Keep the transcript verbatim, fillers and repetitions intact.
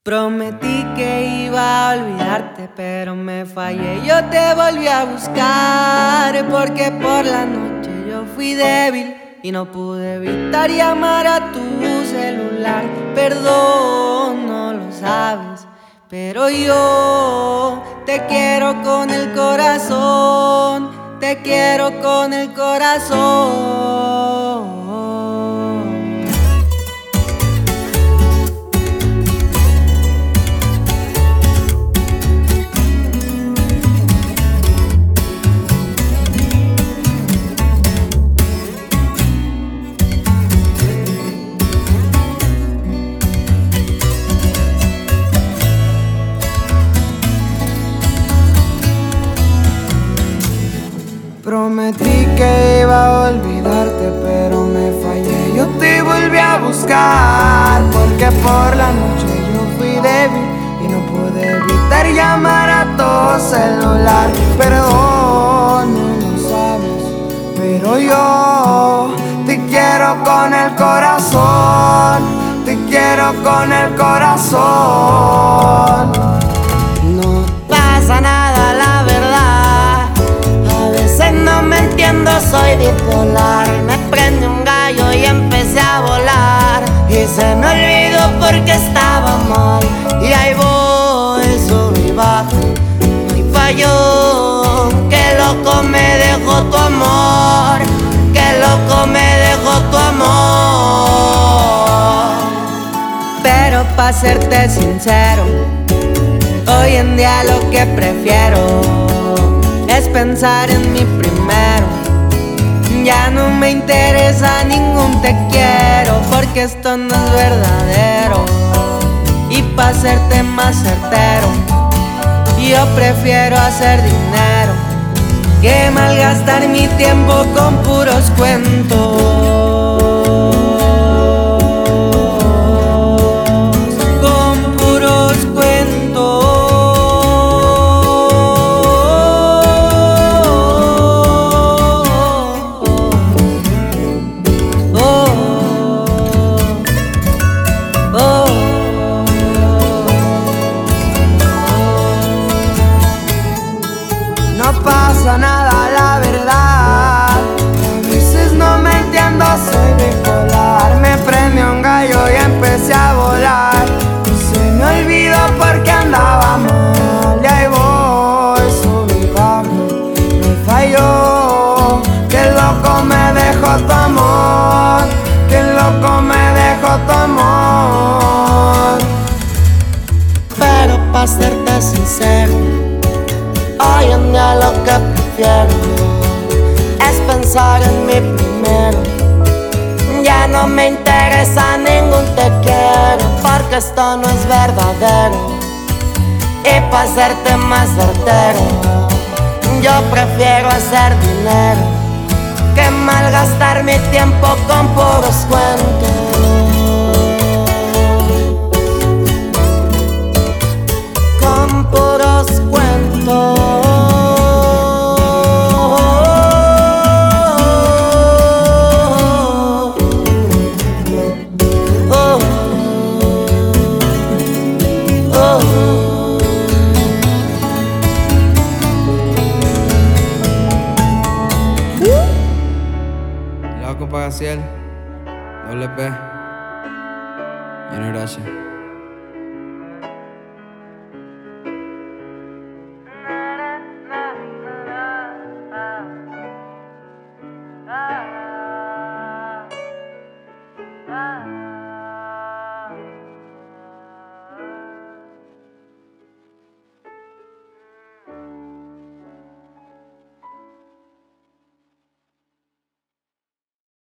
Prometí que iba a olvidarte, pero me fallé. Yo te volví a buscar porque por la noche yo fui débil y no pude evitar llamar a tu celular. Perdón, no lo sabes, pero yo te quiero con el corazón, te quiero con el corazón. Prometí que iba a olvidarte, pero me fallé. Yo te volví a buscar porque por la noche yo fui débil y no pude evitar llamar a tu celular. Perdón, no lo sabes, pero yo te quiero con el corazón, te quiero con el corazón. No pasa nada, la verdad. No me entiendo, soy bipolar. Me prende un gallo y empecé a volar. Y se me olvidó porque estaba mal. Y ahí voy, sub y bajo, no hay falló. Qué loco me dejó tu amor, qué loco me dejó tu amor. Pero pa' serte sincero, hoy en día lo que prefiero es pensar en mi primero. Ya no me interesa ningún te quiero, porque esto no es verdadero. Y pa' serte más certero, yo prefiero hacer dinero que malgastar mi tiempo con puros cuentos. No pasa nada, la verdad. A veces no me entiendo, soy bipolar. Me prende un gallo y empecé a volar. Y se me olvidó porque andaba mal. Y ahí voy, subí bajo, me falló. Qué loco me dejó tu amor, qué loco me dejó tu amor. Pero pa' serte sincero, hoy en día lo que prefiero es pensar en mi primero. Ya no me interesa ningún te quiero, porque esto no es verdadero. Y para hacerte más certero, yo prefiero hacer dinero que malgastar mi tiempo con puros cuentos. Con puros cuentos. Loco Pagaciel, doble P, Junior H. Ah, ah, ah.